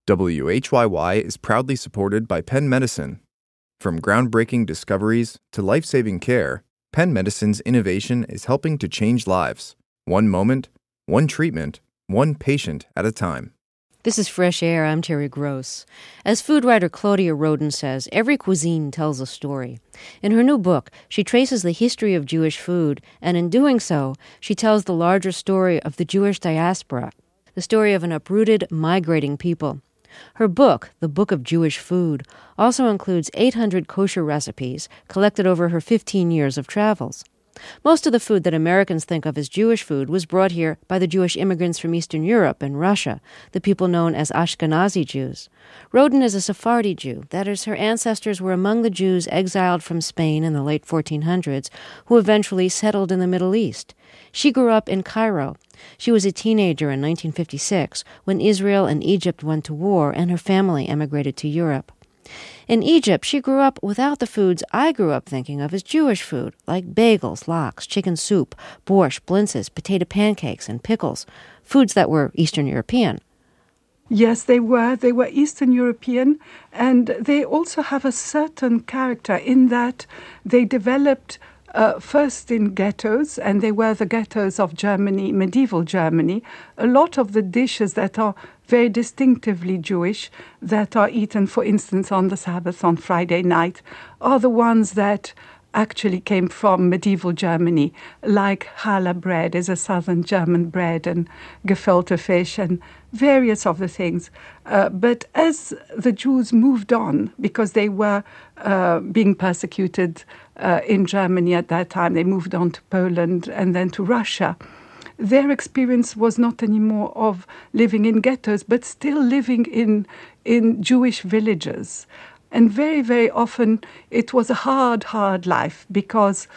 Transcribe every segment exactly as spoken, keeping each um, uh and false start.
W H Y Y is proudly supported by Penn Medicine. From groundbreaking discoveries to life-saving care, Penn Medicine's innovation is helping to change lives, one moment, one treatment, one patient at a time. This is Fresh Air. I'm Terry Gross. As food writer Claudia Roden says, every cuisine tells a story. In her new book, she traces the history of Jewish food, and in doing so, she tells the larger story of the Jewish diaspora, the story of an uprooted, migrating people. Her book, The Book of Jewish Food, also includes eight hundred kosher recipes collected over her fifteen years of travels. Most of the food that Americans think of as Jewish food was brought here by the Jewish immigrants from Eastern Europe and Russia, the people known as Ashkenazi Jews. Roden is a Sephardi Jew. That is, her ancestors were among the Jews exiled from Spain in the late fourteen hundreds, who eventually settled in the Middle East. She grew up in Cairo. She was a teenager in nineteen fifty-six when Israel and Egypt went to war and her family emigrated to Europe. In Egypt, she grew up without the foods I grew up thinking of as Jewish food, like bagels, lox, chicken soup, borscht, blintzes, potato pancakes, and pickles, foods that were Eastern European. Yes, they were. They were Eastern European, and they also have a certain character in that they developed Uh, first in ghettos, and they were the ghettos of Germany, medieval Germany. A lot of the dishes that are very distinctively Jewish, that are eaten, for instance, on the Sabbath, on Friday night, are the ones that actually came from medieval Germany, like challah bread is a southern German bread, and gefilte fish, and various of the things. Uh, but as the Jews moved on, because they were uh, being persecuted uh, in Germany at that time, they moved on to Poland and then to Russia. Their experience was not anymore of living in ghettos, but still living in in Jewish villages. And very, very often it was a hard, hard life because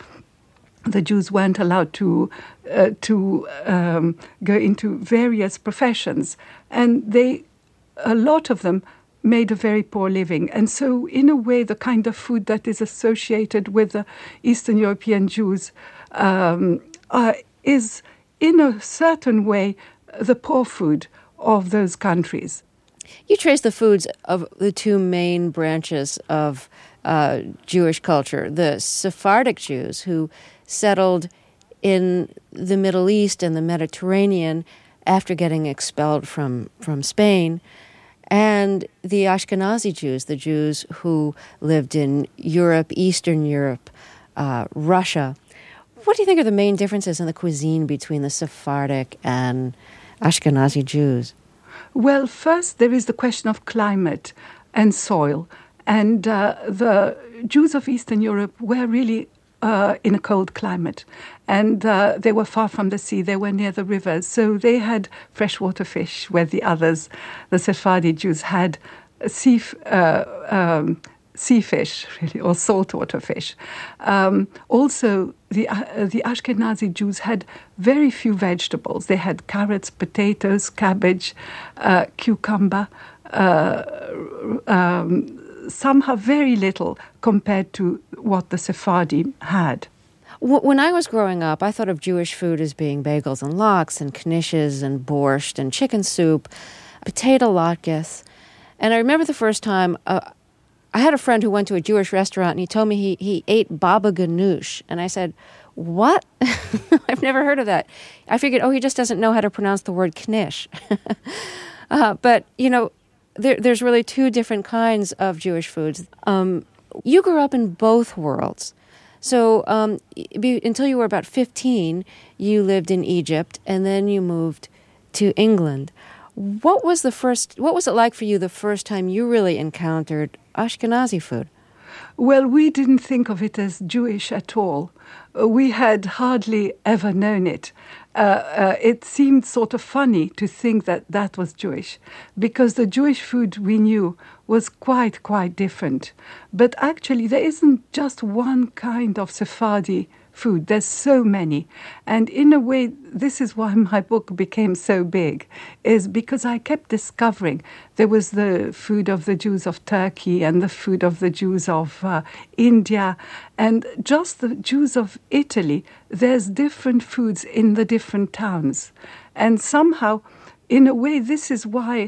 the Jews weren't allowed to uh, to um, go into various professions. And they, a lot of them, made a very poor living. And so, in a way, the kind of food that is associated with the Eastern European Jews um, uh, is, in a certain way, the poor food of those countries. You trace the foods of the two main branches of uh, Jewish culture, the Sephardic Jews who settled in the Middle East and the Mediterranean after getting expelled from, from Spain, and the Ashkenazi Jews, the Jews who lived in Europe, Eastern Europe, uh, Russia. What do you think are the main differences in the cuisine between the Sephardic and Ashkenazi Jews? Well, first, there is the question of climate and soil. And uh, the Jews of Eastern Europe were really uh, in a cold climate. And uh, they were far from the sea. They were near the rivers. So they had freshwater fish, where the others, the Sephardi Jews, had sea, uh, um, sea fish, really, or saltwater fish. Um, also, the uh, the Ashkenazi Jews had very few vegetables. They had carrots, potatoes, cabbage, uh, cucumber, uh, um, somehow very little compared to what the Sephardi had. When I was growing up, I thought of Jewish food as being bagels and lox and knishes and borscht and chicken soup, potato latkes. And I remember the first time uh, I had a friend who went to a Jewish restaurant and he told me he, he ate baba ganoush. And I said, what? I've never heard of that. I figured, oh, he just doesn't know how to pronounce the word knish. uh, but, you know, there, there's really two different kinds of Jewish foods. Um, you grew up in both worlds. So um, be, until you were about fifteen, you lived in Egypt, and then you moved to England. What was the first? What was it like for you the first time you really encountered Ashkenazi food? Well, we didn't think of it as Jewish at all. We had hardly ever known it. Uh, uh, it seemed sort of funny to think that that was Jewish, because the Jewish food we knew was quite, quite different. But actually, there isn't just one kind of Sephardi food. There's so many. And in a way, this is why my book became so big, is because I kept discovering there was the food of the Jews of Turkey and the food of the Jews of uh, India, and just the Jews of Italy. There's different foods in the different towns. And somehow, in a way, this is why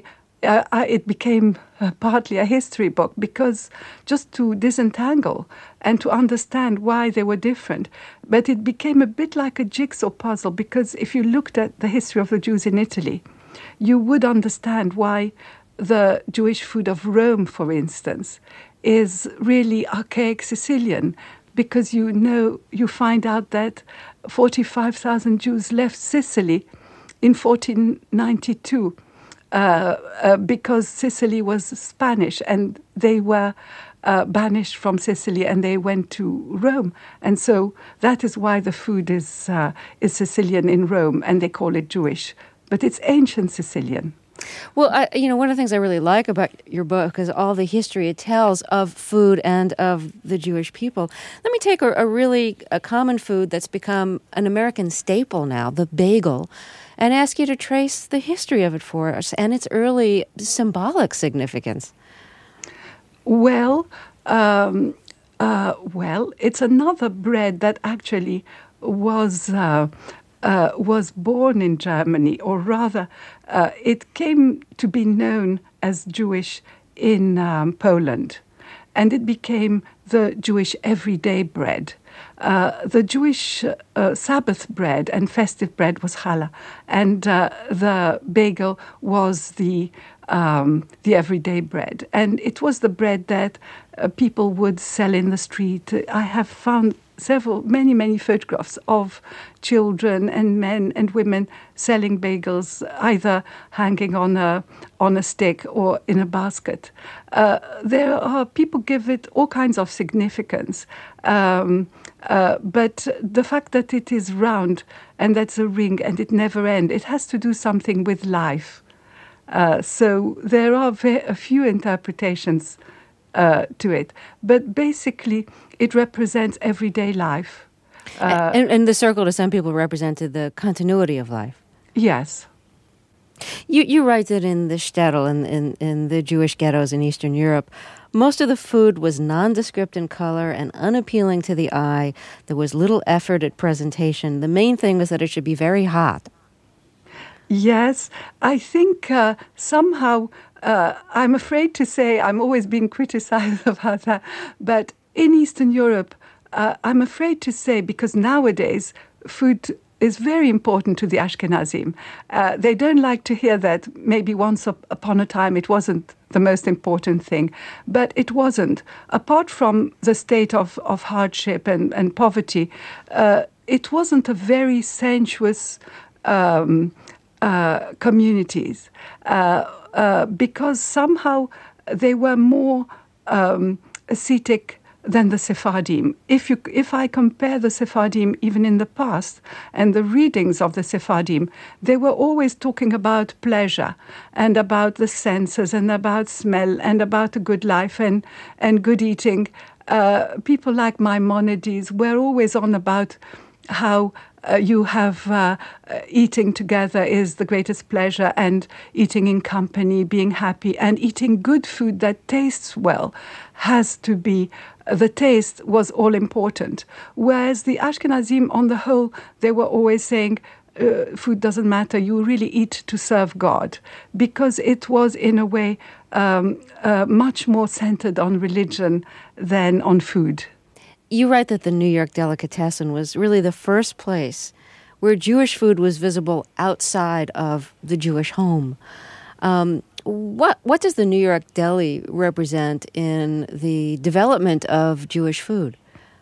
uh, I, it became uh, partly a history book, because just to disentangle and to understand why they were different. But it became a bit like a jigsaw puzzle, because if you looked at the history of the Jews in Italy, you would understand why the Jewish food of Rome, for instance, is really archaic Sicilian, because you know, you find out that forty-five thousand Jews left Sicily in fourteen ninety-two uh, uh, because Sicily was Spanish, and they were uh, banished from Sicily and they went to Rome. And so that is why the food is, uh, is Sicilian in Rome, and they call it Jewish. But it's ancient Sicilian. Well, I, you know, one of the things I really like about your book is all the history it tells of food and of the Jewish people. Let me take a, a really a common food that's become an American staple now, the bagel, and ask you to trace the history of it for us and its early symbolic significance. Well, um, uh, well, it's another bread that actually was uh, uh, was born in Germany, or rather, uh, it came to be known as Jewish in um, Poland, and it became the Jewish everyday bread. Uh, the Jewish uh, Sabbath bread and festive bread was challah, and uh, the bagel was the um, the everyday bread. And it was the bread that uh, people would sell in the street. I have found several, many, many photographs of children and men and women selling bagels, either hanging on a on a stick or in a basket. Uh, there are people give it all kinds of significance, um, uh, but the fact that it is round and that's a ring and it never ends, it has to do something with life. Uh, so there are ve- a few interpretations uh, to it, but basically it represents everyday life. Uh, and, and the circle to some people represented the continuity of life. Yes. You you write that in the shtetl, in, in, in the Jewish ghettos in Eastern Europe, most of the food was nondescript in color and unappealing to the eye. There was little effort at presentation. The main thing was that it should be very hot. Yes, I think uh, somehow, uh, I'm afraid to say, I'm always being criticized about that, but in Eastern Europe, uh, I'm afraid to say, because nowadays food is very important to the Ashkenazim. Uh, they don't like to hear that maybe once upon a time it wasn't the most important thing, but it wasn't. Apart from the state of, of hardship and, and poverty, uh, it wasn't a very sensuous um, uh, communities, uh, uh, because somehow they were more um, ascetic than the Sephardim. If you, if I compare the Sephardim even in the past and the readings of the Sephardim, they were always talking about pleasure and about the senses and about smell and about a good life and, and good eating. Uh, people like Maimonides were always on about how uh, you have uh, uh, eating together is the greatest pleasure, and eating in company, being happy, and eating good food that tastes well has to be, uh, the taste was all important. Whereas the Ashkenazim, on the whole, they were always saying, uh, food doesn't matter, you really eat to serve God, because it was in a way um, uh, much more centered on religion than on food. You write that the New York Delicatessen was really the first place where Jewish food was visible outside of the Jewish home. Um, what what does the New York Deli represent in the development of Jewish food?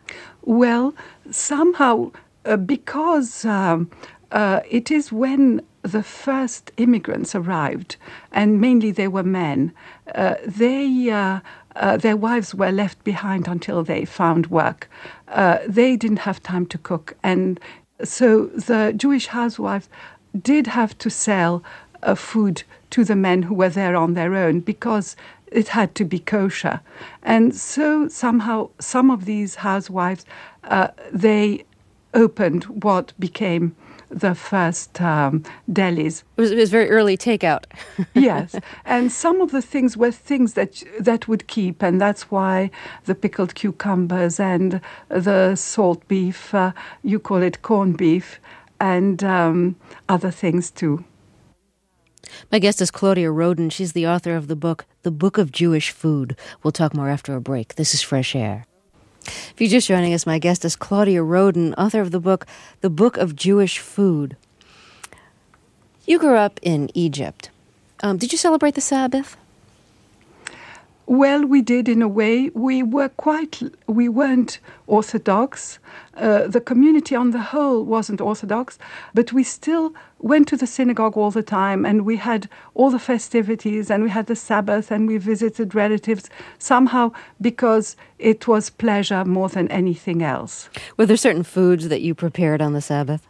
Well, somehow, uh, because um, uh, it is when the first immigrants arrived, and mainly they were men, uh, they... Uh, Uh, their wives were left behind until they found work. Uh, they didn't have time to cook. And so the Jewish housewives did have to sell uh, food to the men who were there on their own, because it had to be kosher. And so somehow some of these housewives, uh, they opened what became the first um, delis. It was, it was very early takeout. Yes, and some of the things were things that that would keep, and that's why the pickled cucumbers and the salt beef, uh, you call it corned beef, and um, other things too. My guest is Claudia Roden. She's the author of the book, The Book of Jewish Food. We'll talk more after a break. This is Fresh Air. If you're just joining us, my guest is Claudia Roden, author of the book, The Book of Jewish Food. You grew up in Egypt. Um, did you celebrate the Sabbath? Well, we did in a way. We were quite, we weren't Orthodox. Uh, the community on the whole wasn't Orthodox, but we still went to the synagogue all the time, and we had all the festivities, and we had the Sabbath, and we visited relatives somehow because it was pleasure more than anything else. Were there certain foods that you prepared on the Sabbath?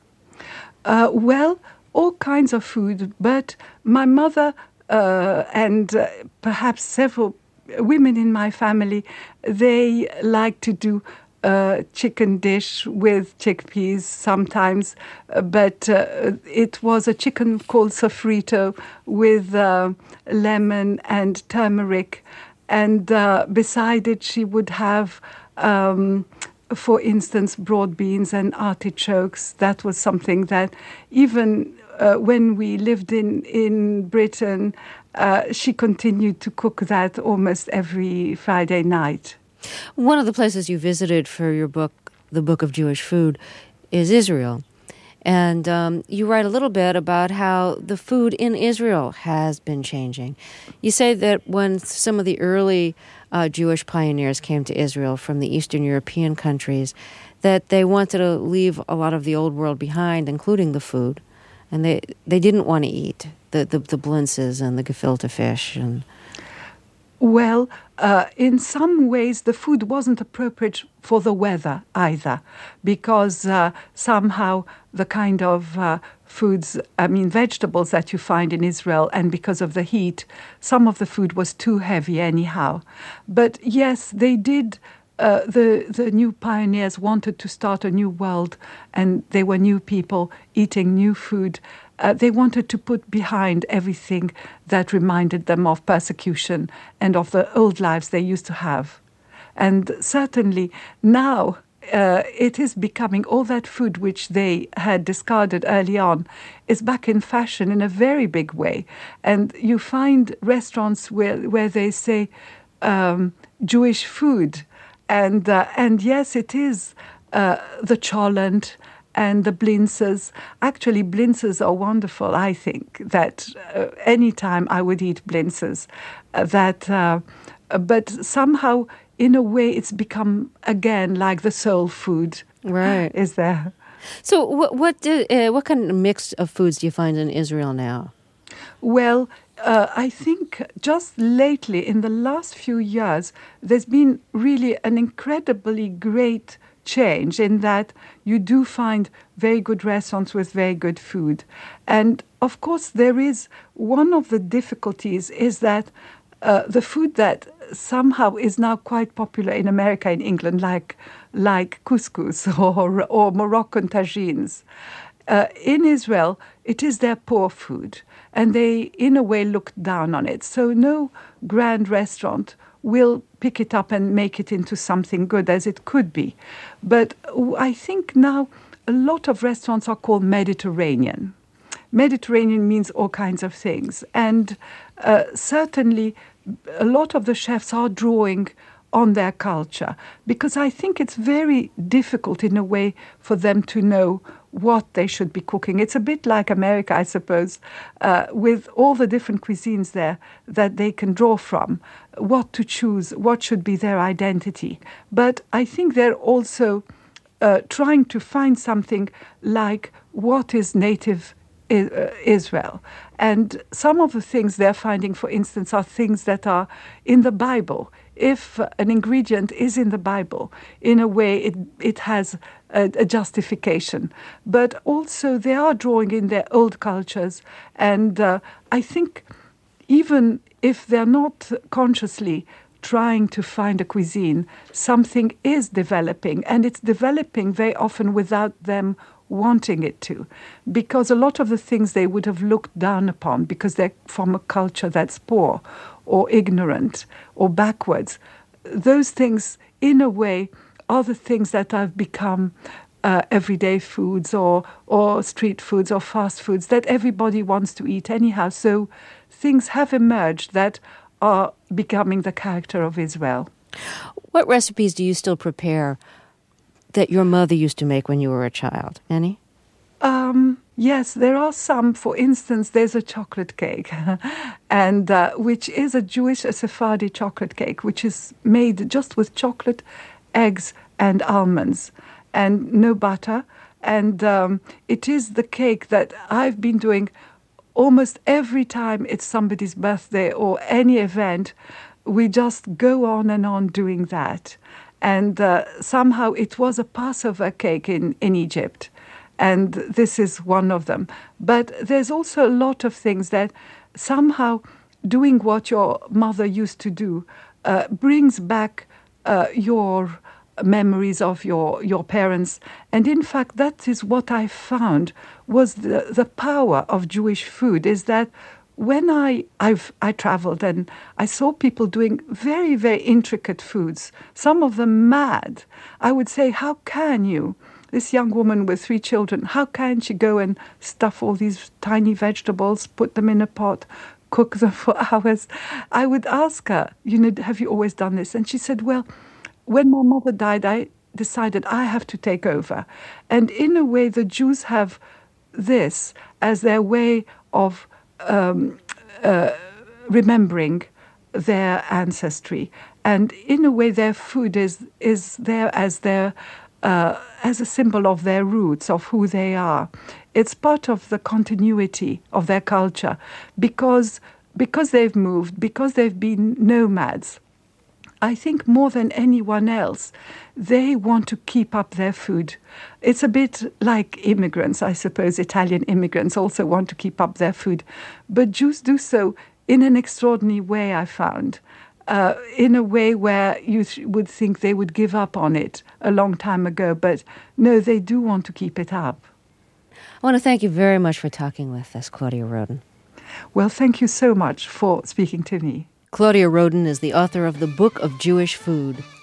Uh, well, all kinds of food, but my mother Uh, and uh, perhaps several women in my family, they like to do a chicken dish with chickpeas sometimes, uh, but uh, it was a chicken called sofrito with uh, lemon and turmeric, and uh, beside it she would have um, for instance, broad beans and artichokes. That was something that even Uh, when we lived in, in Britain, uh, she continued to cook that almost every Friday night. One of the places you visited for your book, The Book of Jewish Food, is Israel. And um, you write a little bit about how the food in Israel has been changing. You say that when some of the early uh, Jewish pioneers came to Israel from the Eastern European countries, that they wanted to leave a lot of the old world behind, including the food. And they, they didn't want to eat the, the, the blintzes and the gefilte fish. And Well, uh, in some ways, the food wasn't appropriate for the weather either, because uh, somehow the kind of uh, foods, I mean, vegetables that you find in Israel, and because of the heat, some of the food was too heavy anyhow. But yes, they did. Uh, the the new pioneers wanted to start a new world, and they were new people eating new food. Uh, they wanted to put behind everything that reminded them of persecution and of the old lives they used to have. And certainly now uh, it is becoming, all that food which they had discarded early on is back in fashion in a very big way. And you find restaurants where, where they say um, Jewish food. And uh, and yes, it is uh, the cholent and the blintzes. Actually, blintzes are wonderful. I think that uh, any time I would eat blintzes. Uh, that, uh, but somehow, in a way, it's become again like the soul food. Right, is there? So, what what do, uh, what kind of mix of foods do you find in Israel now? Well, uh, I think just lately, in the last few years, there's been really an incredibly great change in that you do find very good restaurants with very good food. And of course, there is one of the difficulties is that uh, the food that somehow is now quite popular in America and England, like like couscous or, or Moroccan tagines, uh, in Israel, it is their poor food. And they, in a way, look down on it. So no grand restaurant will pick it up and make it into something good as it could be. But I think now a lot of restaurants are called Mediterranean. Mediterranean means all kinds of things. And uh, certainly a lot of the chefs are drawing on their culture, because I think it's very difficult in a way for them to know what they should be cooking. It's a bit like America, I suppose, uh, with all the different cuisines there that they can draw from, what to choose, what should be their identity. But I think they're also uh, trying to find something like what is native I- uh, Israel. And some of the things they're finding, for instance, are things that are in the Bible. If an ingredient is in the Bible, in a way it it has a, a justification. But also they are drawing in their old cultures. And uh, I think even if they're not consciously trying to find a cuisine, something is developing. And it's developing very often without them wanting it to, because a lot of the things they would have looked down upon because they're from a culture that's poor or ignorant or backwards, those things in a way are the things that have become uh, everyday foods or or street foods or fast foods that everybody wants to eat anyhow. So things have emerged that are becoming the character of Israel. What recipes do you still prepare that your mother used to make when you were a child? Any? Um, yes, there are some. For instance, there's a chocolate cake, and uh, which is a Jewish, a Sephardi chocolate cake, which is made just with chocolate, eggs, and almonds, and no butter. And um, it is the cake that I've been doing almost every time it's somebody's birthday or any event. We just go on and on doing that. And uh, somehow it was a Passover cake in, in Egypt. And this is one of them. But there's also a lot of things that somehow doing what your mother used to do uh, brings back uh, your memories of your, your parents. And in fact, that is what I found was the, the power of Jewish food, is that when I I've I traveled and I saw people doing very, very intricate foods, some of them mad, I would say, how can you? This young woman with three children, how can she go and stuff all these tiny vegetables, put them in a pot, cook them for hours? I would ask her, you know, have you always done this? And she said, well, when my mother died, I decided I have to take over. And in a way, the Jews have this as their way of um, uh, remembering their ancestry. And in a way, their food is, is there as their Uh, as a symbol of their roots, of who they are. It's part of the continuity of their culture because, because they've moved, because they've been nomads. I think more than anyone else, they want to keep up their food. It's a bit like immigrants, I suppose. Italian immigrants also want to keep up their food. But Jews do so in an extraordinary way, I found. Uh, in a way where you th- would think they would give up on it a long time ago. But no, they do want to keep it up. I want to thank you very much for talking with us, Claudia Roden. Well, thank you so much for speaking to me. Claudia Roden is the author of The Book of Jewish Food.